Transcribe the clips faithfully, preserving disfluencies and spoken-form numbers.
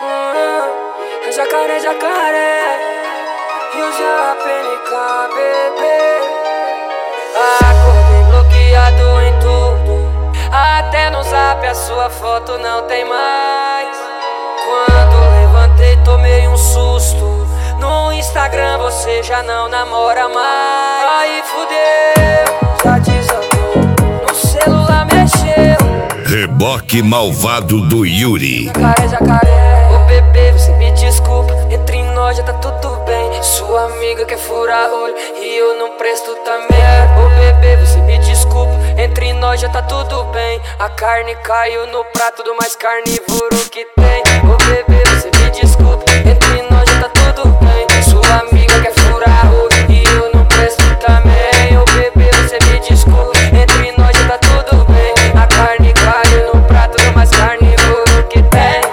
Hum, jacaré, jacaré, e o J P N K, bebê. Acordei bloqueado em tudo, até no zap a sua foto não tem mais. Quando levantei tomei um susto, no Instagram você já não namora mais. Aí fudeu, já desandou, no celular mexeu. Reboque malvado do Yuri. Jacaré, jacaré, ô bebê, você me desculpa, entre nós já tá tudo bem. Sua amiga quer furar olho e eu não presto também. Ô bebê, você me desculpa, entre nós já tá tudo bem. A carne caiu no prato do mais carnívoro que tem. Ô bebê, você me desculpa, entre nós já tá tudo bem. Sua amiga quer furar olho e eu não presto também. Ô bebê, você me desculpa, entre nós já tá tudo bem. A carne caiu no prato do mais carnívoro que tem.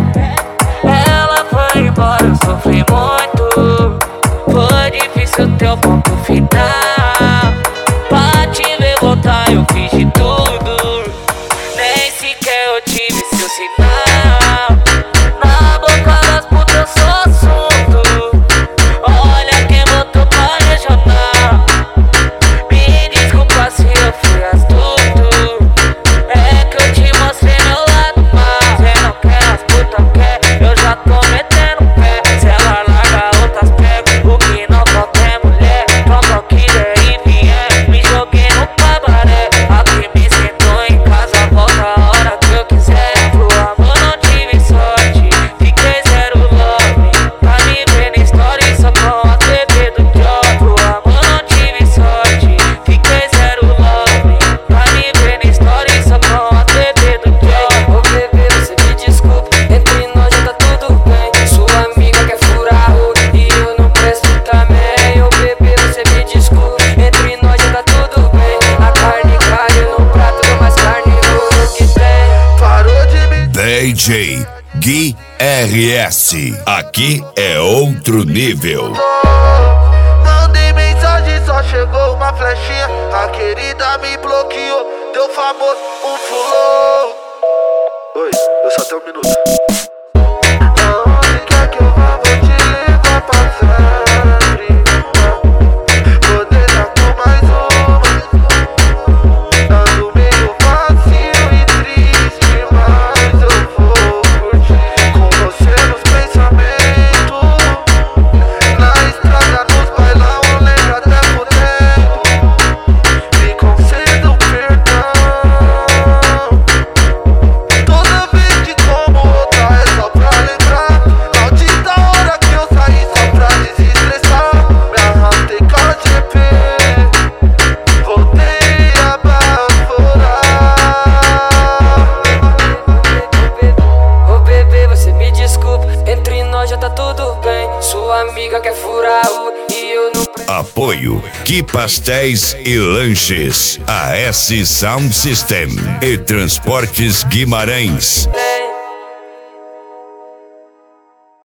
Ela foi embora, eu sofri muito. Foi difícil ter o ponto final. Pra te ver voltar eu fiz de tudo, nem sequer eu tive seu sinal. Na boca das putas eu sou assunto. Olha quem botou pra regional. Me desculpa se eu fui astuto, é que eu te mostrei meu lado mal. Cê não quer, as putas quer, eu já tô metendo pé. Se ela larga outras pega, o que não falta é mulher. Toma o que der e vier, me joguei no cabaré. Aqui me sentou em casa, volta a hora que eu quiser. Pro amor não tive sorte, fiquei zero love. Pra me ver na história só com a T V do job. Pro amor não tive sorte, fiquei zero love. Pra me ver na história só com a T V do job. Ô bebê, você me desculpa, entre nós já tá tudo bem. Sua amiga quer furar olho e eu não presto também. Ô bebê, você me desculpa, entre nós já tá tudo bem. A carne caiu no prato do mais carnívoro que tem. Parou de me D J Gui R S. Aqui é outro nível. mandei mensagem, só chegou uma flechinha. A querida me bloqueou, deu famoso um flow. Oi, eu só tenho um minuto. Aonde quer que eu vá, vou te levar pra sempre. Vou deitar com mais uma. Ando meio vazio e triste, mas eu vou curtir com você nos pensamentos. Na estrada, nos bailão, eu lembro até por dentro. Me conceda um perdão. Toda vez que como outra é só pra lembrar. Maldita hora que eu saí só pra desestressar. Me arrastei com a G P, voltei a baforar. Ô bebê, você me desculpa, entre nós já tá tudo bem. Sua amiga quer furar olho e eu não presto. Apoio Que Pastéis e Lanches, A S Sound System e Transportes Guimarães.